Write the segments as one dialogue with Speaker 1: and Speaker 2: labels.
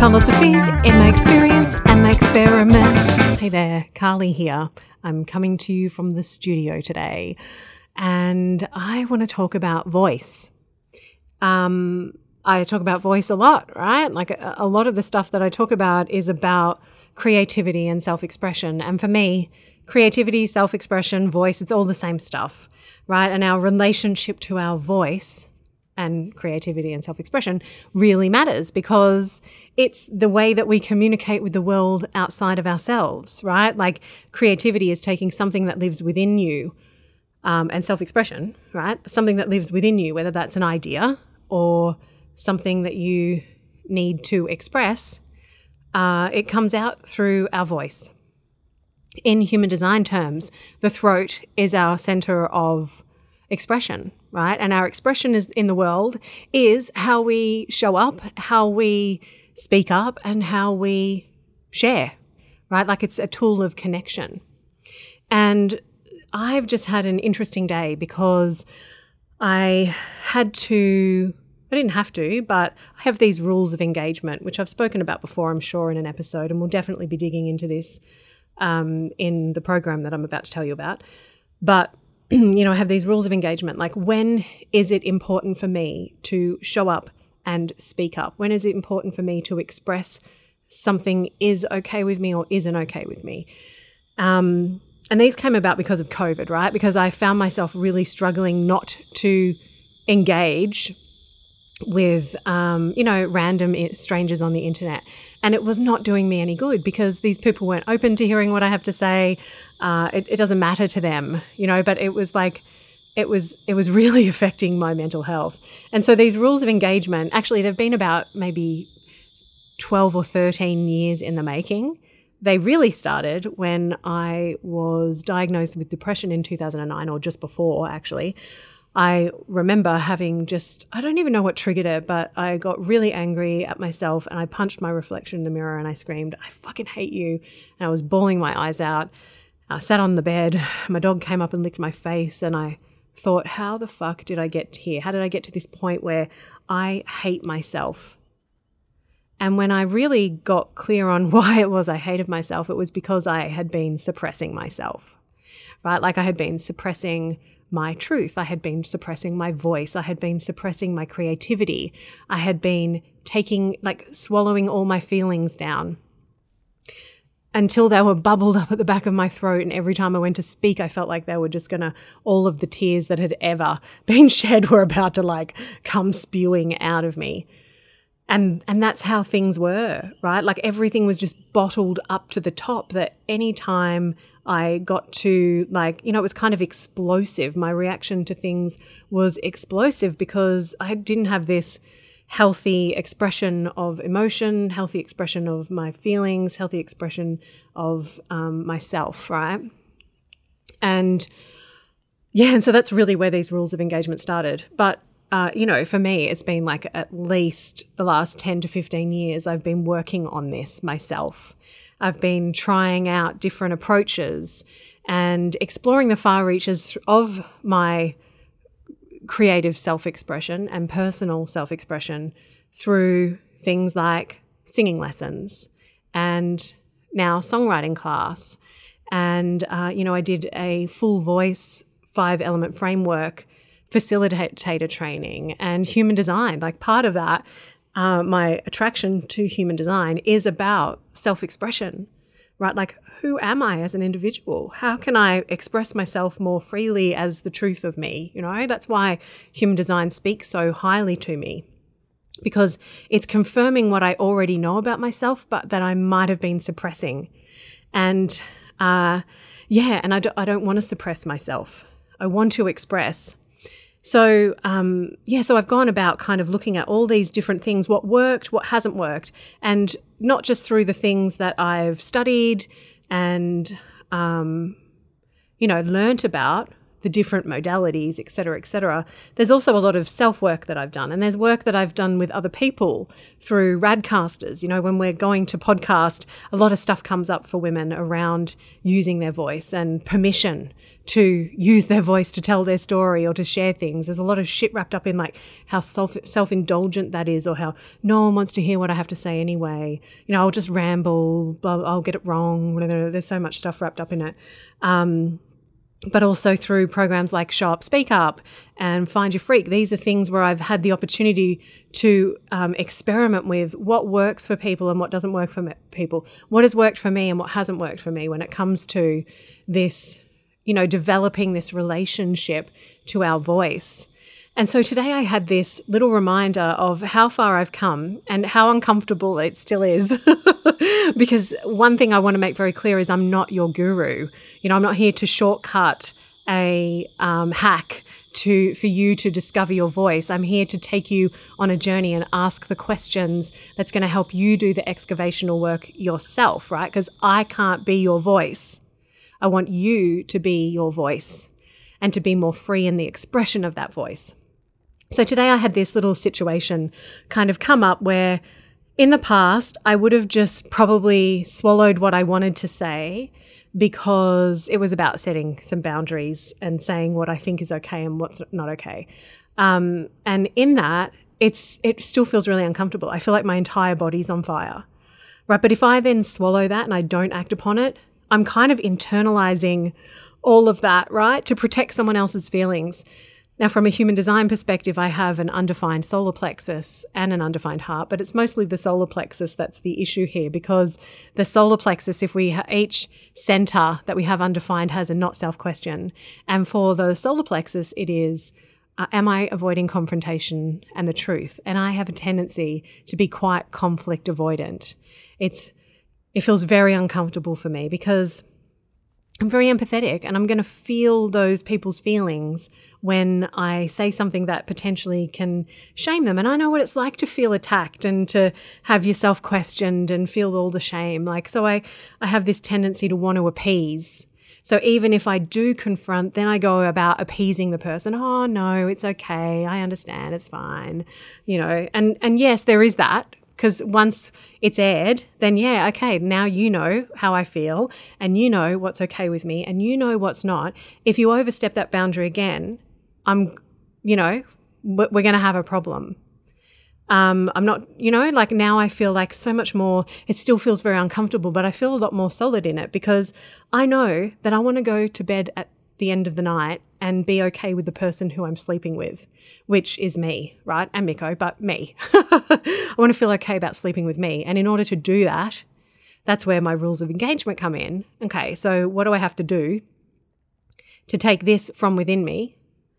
Speaker 1: philosophies in my experience and my experiment. Hey there, Carly here. I'm coming to you from the studio today, and I want to talk about voice. I talk about voice a lot, right? Like a lot of the stuff that I talk about is about creativity and self-expression. And for me, creativity, self-expression, voice, it's all the same stuff, right? And our relationship to our voice and creativity and self-expression really matters because it's the way that we communicate with the world outside of ourselves, right? Like creativity is taking something that lives within you, and self-expression, right? Something that lives within you, whether that's an idea or something that you need to express, it comes out through our voice. In human design terms, the throat is our center of expression, right? And our expression is in the world is how we show up, how we speak up, and how we share, right? Like it's a tool of connection. And I've just had an interesting day because I didn't have to, but I have these rules of engagement, which I've spoken about before, I'm sure, in an episode, and we'll definitely be digging into this in the program that I'm about to tell you about. But I have these rules of engagement. Like, when is it important for me to show up and speak up? When is it important for me to express something is okay with me or isn't okay with me? And these came about because of COVID, right? Because I found myself really struggling not to engage with, random strangers on the internet. And it was not doing me any good because these people weren't open to hearing what I have to say. It doesn't matter to them, but it was like, it was really affecting my mental health. And so these rules of engagement, actually, they've been about maybe 12 or 13 years in the making. They really started when I was diagnosed with depression in 2009, or just before, actually. I remember having I don't even know what triggered it, but I got really angry at myself and I punched my reflection in the mirror and I screamed, "I fucking hate you." And I was bawling my eyes out. I sat on the bed. My dog came up and licked my face and I thought, how the fuck did I get here? How did I get to this point where I hate myself? And when I really got clear on why it was I hated myself, it was because I had been suppressing myself, right? Like I had been suppressing my truth. I had been suppressing my voice. I had been suppressing my creativity. I had been swallowing all my feelings down until they were bubbled up at the back of my throat. And every time I went to speak, I felt like they were just all of the tears that had ever been shed were about to come spewing out of me. And that's how things were, right? Like everything was just bottled up to the top, that any time I got to it was kind of explosive. My reaction to things was explosive because I didn't have this healthy expression of emotion, healthy expression of my feelings, healthy expression of myself, right? And so that's really where these rules of engagement started. But for me, it's been at least the last 10 to 15 years, I've been working on this myself. I've been trying out different approaches and exploring the far reaches of my creative self-expression and personal self-expression through things like singing lessons and now songwriting class. And, I did a full voice 5-element framework facilitator training and human design. Like part of that, my attraction to human design is about self-expression, right? Like, who am I as an individual? How can I express myself more freely as the truth of me? That's why human design speaks so highly to me, because it's confirming what I already know about myself, but that I might have been suppressing. And I don't want to suppress myself. I want to express. So, so I've gone about kind of looking at all these different things, what worked, what hasn't worked, and not just through the things that I've studied and, learnt about, the different modalities, et cetera, there's also a lot of self-work that I've done. And there's work that I've done with other people through Radcasters. You know, when we're going to podcast, a lot of stuff comes up for women around using their voice and permission to use their voice to tell their story or to share things. There's a lot of shit wrapped up in like how self-indulgent that is, or how no one wants to hear what I have to say anyway. You know, I'll just ramble, I'll get it wrong, whatever. There's so much stuff wrapped up in it. But also through programs like Show Up, Speak Up and Find Your Freak. These are things where I've had the opportunity to experiment with what works for people and what doesn't work for people, what has worked for me and what hasn't worked for me when it comes to this, you know, developing this relationship to our voice. And so today I had this little reminder of how far I've come and how uncomfortable it still is. Because one thing I want to make very clear is I'm not your guru. You know, I'm not here to shortcut a hack for you to discover your voice. I'm here to take you on a journey and ask the questions that's going to help you do the excavational work yourself, right? Because I can't be your voice. I want you to be your voice and to be more free in the expression of that voice. So today I had this little situation kind of come up where in the past I would have just probably swallowed what I wanted to say because it was about setting some boundaries and saying what I think is okay and what's not okay. And in that, it still feels really uncomfortable. I feel like my entire body's on fire, right? But if I then swallow that and I don't act upon it, I'm kind of internalizing all of that, right, to protect someone else's feelings. Now, from a human design perspective, I have an undefined solar plexus and an undefined heart, but it's mostly the solar plexus that's the issue here, because the solar plexus, if we each center that we have undefined has a not self question. And for the solar plexus, it is, am I avoiding confrontation and the truth? And I have a tendency to be quite conflict avoidant. It feels very uncomfortable for me because I'm very empathetic and I'm going to feel those people's feelings when I say something that potentially can shame them. And I know what it's like to feel attacked and to have yourself questioned and feel all the shame. So I have this tendency to want to appease. So even if I do confront, then I go about appeasing the person. Oh, no, it's okay. I understand. It's fine. You know, and yes, there is that. Because once it's aired, then yeah, okay, now you know how I feel and you know what's okay with me and you know what's not. If you overstep that boundary again, we're going to have a problem. I'm not, now I feel like so much more, it still feels very uncomfortable, but I feel a lot more solid in it because I know that I want to go to bed at the end of the night and be okay with the person who I'm sleeping with, which is me, right? And Miko, but me. I want to feel okay about sleeping with me. And in order to do that, that's where my rules of engagement come in. Okay, so what do I have to do to take this from within me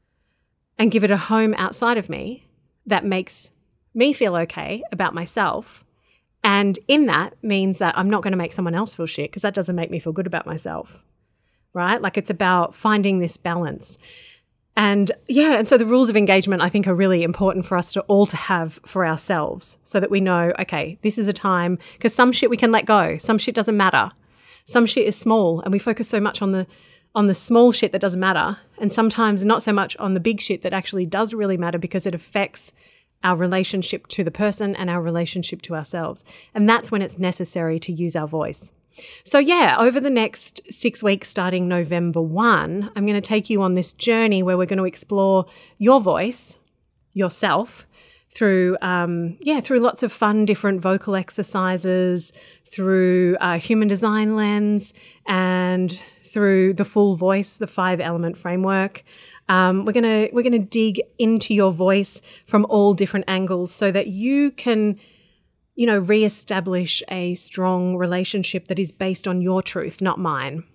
Speaker 1: and give it a home outside of me that makes me feel okay about myself? And in that means that I'm not going to make someone else feel shit because that doesn't make me feel good about myself. Right? It's about finding this balance. And so the rules of engagement I think are really important for us to have for ourselves so that we know, okay, this is a time, because some shit we can let go. Some shit doesn't matter. Some shit is small and we focus so much on the small shit that doesn't matter and sometimes not so much on the big shit that actually does really matter because it affects our relationship to the person and our relationship to ourselves. And that's when it's necessary to use our voice. So over the next 6 weeks, starting November 1, I'm going to take you on this journey where we're going to explore your voice, yourself, through lots of fun, different vocal exercises, through human design lens, and through the full voice, the 5-element framework. We're gonna dig into your voice from all different angles so that you can reestablish a strong relationship that is based on your truth, not mine.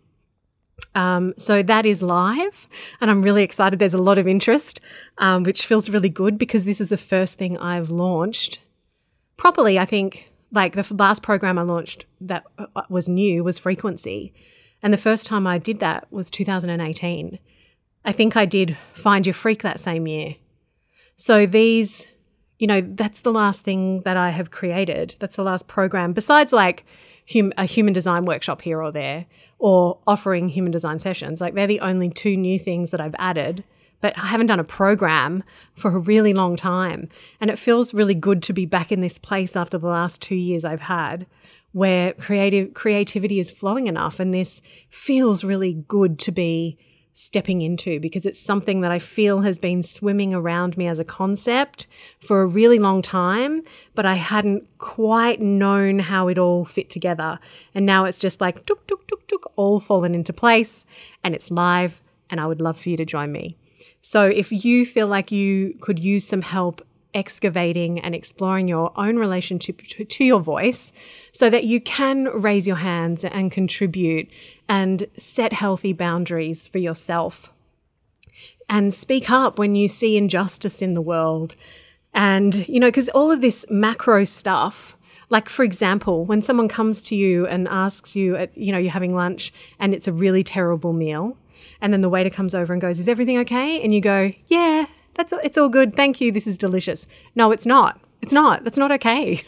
Speaker 1: So that is live and I'm really excited. There's a lot of interest, which feels really good because this is the first thing I've launched properly. I think the last program I launched that was new was Frequency. And the first time I did that was 2018. I think I did Find Your Freak that same year. So that's the last thing that I have created. That's the last program. Besides a human design workshop here or there, or offering human design sessions. Like, they're the only 2 new things that I've added, but I haven't done a program for a really long time. And it feels really good to be back in this place after the last 2 years I've had, where creativity is flowing enough. And this feels really good to be stepping into, because it's something that I feel has been swimming around me as a concept for a really long time, but I hadn't quite known how it all fit together. And now it's just like tuk, tuk, tuk, tuk, all fallen into place, and it's live, and I would love for you to join me. So if you feel like you could use some help excavating and exploring your own relationship to your voice, so that you can raise your hands and contribute and set healthy boundaries for yourself and speak up when you see injustice in the world. And, because all of this macro stuff, like, for example, when someone comes to you and asks you, you're having lunch and it's a really terrible meal, and then the waiter comes over and goes, "Is everything okay?" And you go, "Yeah, it's all good. Thank you. This is delicious." No, it's not. It's not. That's not okay.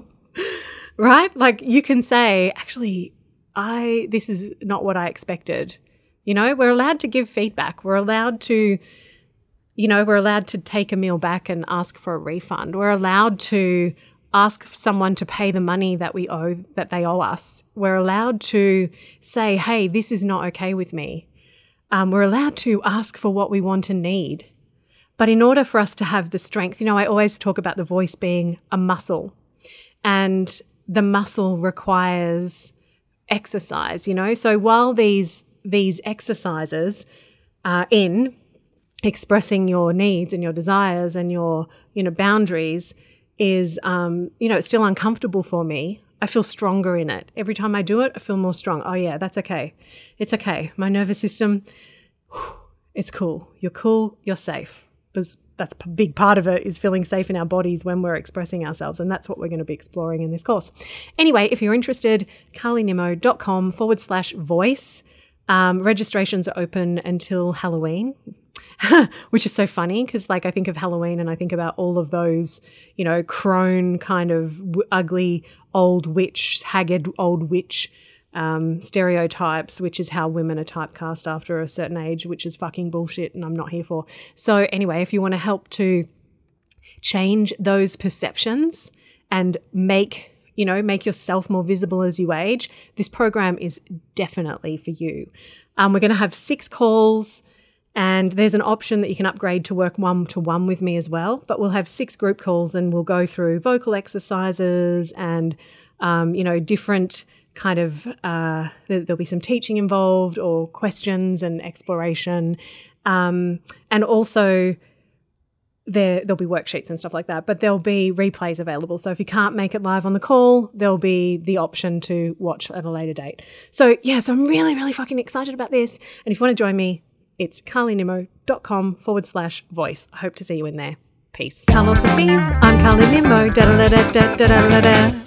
Speaker 1: Right? Like, you can say, "Actually, this is not what I expected." We're allowed to give feedback. We're allowed to, take a meal back and ask for a refund. We're allowed to ask someone to pay the money that they owe us. We're allowed to say, "Hey, this is not okay with me." We're allowed to ask for what we want and need. But in order for us to have the strength, I always talk about the voice being a muscle, and the muscle requires exercise, So while these exercises in expressing your needs and your desires and your, boundaries is, it's still uncomfortable for me, I feel stronger in it. Every time I do it, I feel more strong. Oh yeah, that's okay. It's okay. My nervous system, it's cool. You're safe. Because that's a big part of it, is feeling safe in our bodies when we're expressing ourselves. And that's what we're going to be exploring in this course. Anyway, if you're interested, carlynimmo.com/voice. Registrations are open until Halloween, which is so funny because, I think of Halloween and I think about all of those, crone kind of ugly old witch, haggard old witch stereotypes, which is how women are typecast after a certain age, which is fucking bullshit and I'm not here for. So anyway, if you want to help to change those perceptions and make yourself more visible as you age, this program is definitely for you. We're going to have 6 calls, and there's an option that you can upgrade to work 1-to-1 with me as well. But we'll have 6 group calls, and we'll go through vocal exercises and, different kind of, there'll be some teaching involved or questions and exploration. And also there'll be worksheets and stuff like that, but there'll be replays available. So if you can't make it live on the call, there'll be the option to watch at a later date. So I'm really, really fucking excited about this. And if you want to join me, it's carlynimmo.com/voice. I hope to see you in there. Peace. Carlos and Peace. I'm Carly Nimmo. Da da da da da da da da.